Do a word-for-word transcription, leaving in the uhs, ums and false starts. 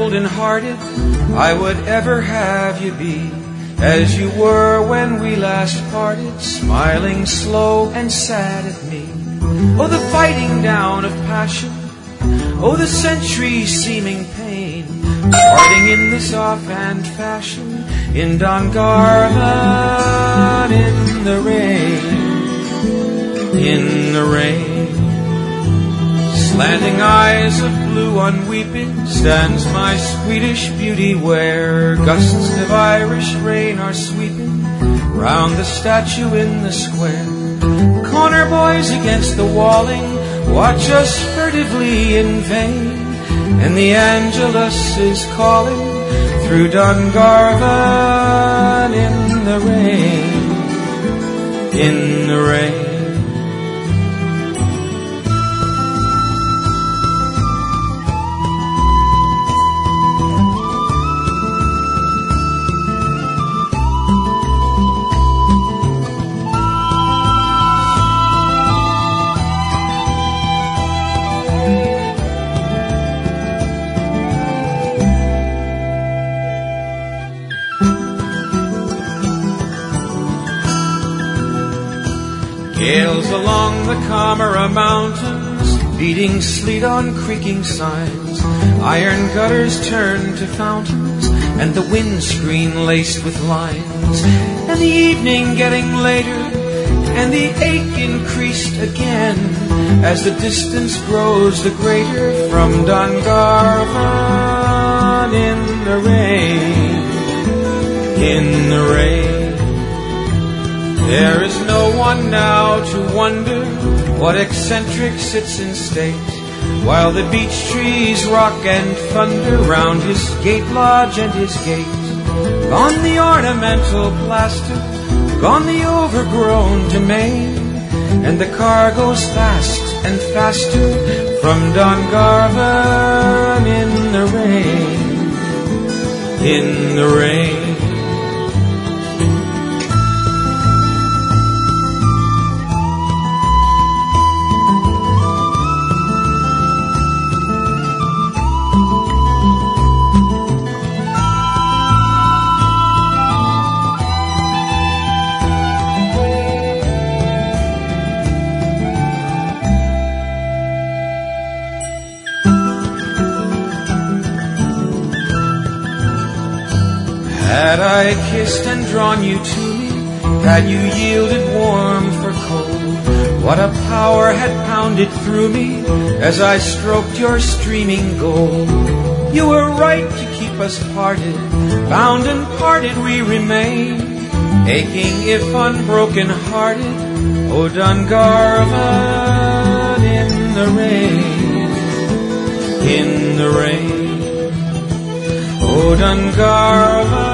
golden-hearted, I would ever have you be as you were when we last parted, smiling slow and sad at me. Oh, the fighting down of passion, oh, the centuries seeming pain, parting in this offhand fashion, in Dungarvan, in the rain, in the rain. Slanting eyes of blue unweeping stands my Swedish beauty, where gusts of Irish rain are sweeping round the statue in the square. Corner boys against the walling watch us furtively in vain, and the Angelus is calling through Dungarvan, in the rain, in the rain. Gales along the Camara Mountains, beating sleet on creaking signs, iron gutters turned to fountains, and the windscreen laced with lines. And the evening getting later, and the ache increased again, as the distance grows the greater from Dungarvan, in the rain, in the rain. There is no one now to wonder what eccentric sits in state, while the beech trees rock and thunder round his gate lodge and his gate. Gone the ornamental plaster, gone the overgrown domain, and the car goes fast and faster from Dungarvan, in the rain, in the rain. Had I kissed and drawn you to me, had you yielded warm for cold, what a power had pounded through me as I stroked your streaming gold. You were right to keep us parted, bound and parted we remain, aching if unbroken hearted, oh Dungarvan, in the rain, in the rain, oh Dungarvan.